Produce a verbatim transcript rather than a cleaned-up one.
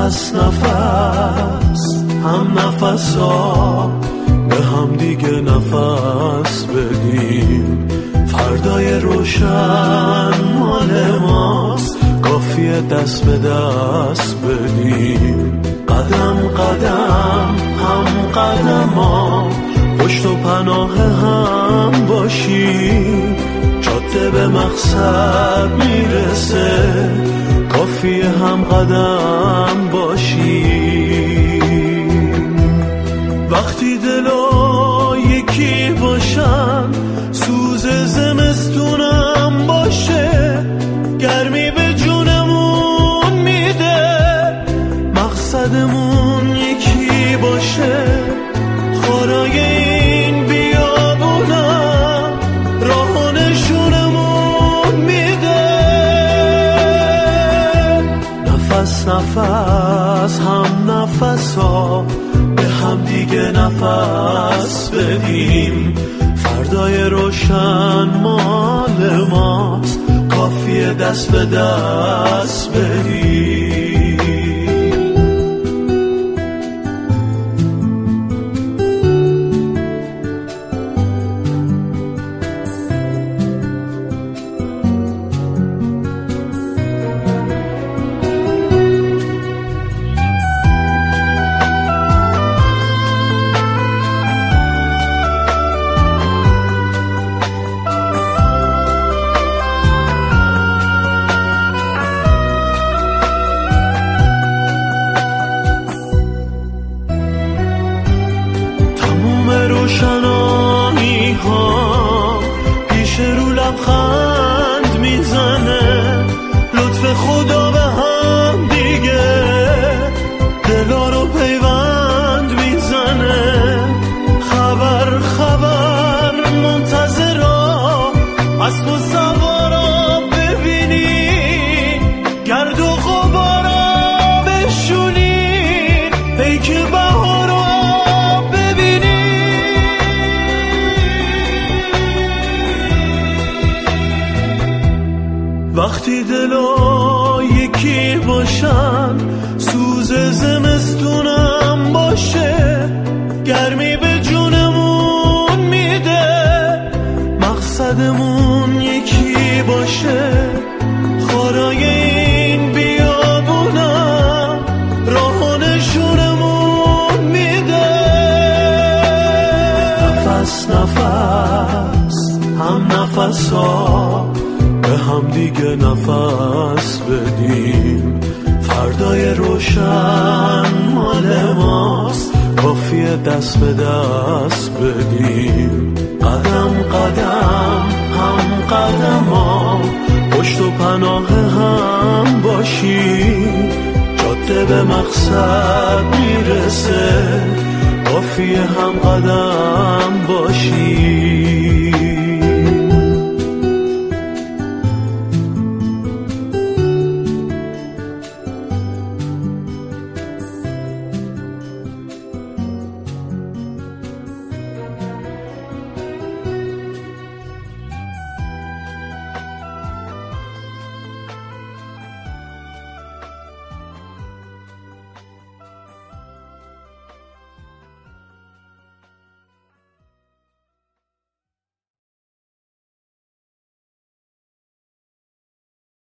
نفس نفس هم نفس ها به هم دیگه نفس بدیم. فردای روشن مال ماست، کافیه دست به دست بدیم. قدم قدم هم قدم ها پشت و پناه هم باشیم. جاده به مقصد میرسه، کافیه هم قدم باشیم. وقتی دلا یکی باشن، سوز زمستونم باشه، گرمی به جونمون میده. مقصدمون یکی باشه، خارای این بیابونم راه نشونمون میده. نفس نفس هم نفس ها به هم دیگه نفس بدیم. فردای روشن مال ماست، کافیه دست به دست بدیم. روشنایی ها پیش رو لبخند میزنه، لطف خدا به هم دیگه دلا رو پیوند میزنه. خبر خبر منتظرا اسب و سوارا ببینی، گرد و غبارا بشونی، پیک بهارا ببینی. وقتی دلا یکی باشن، سوز زمستونم باشه، گرمی به جونمون میده. مقصدمون یکی باشه، خارای این بیابونم راه نشونمون میده. نفس نفس هم نفس ها به هم دیگه نفس بدیم. فردای روشن مال ماست، کافیه دست به دست بدیم. قدم قدم هم قدم ها پشت و پناه هم باشیم. جاده به مقصد میرسه، کافیه هم قدم باشیم.